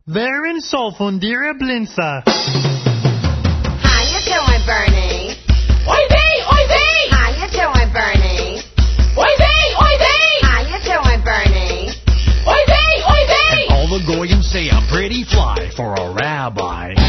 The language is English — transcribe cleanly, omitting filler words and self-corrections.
Verin solfundira blinsa. How you doing, Bernie? Oi vey, oi vey! How you doing, Bernie? Oi vey, oi vey! How you doing, Bernie? Oi vey, oi vey! And all the goyim say I'm pretty fly for a rabbi.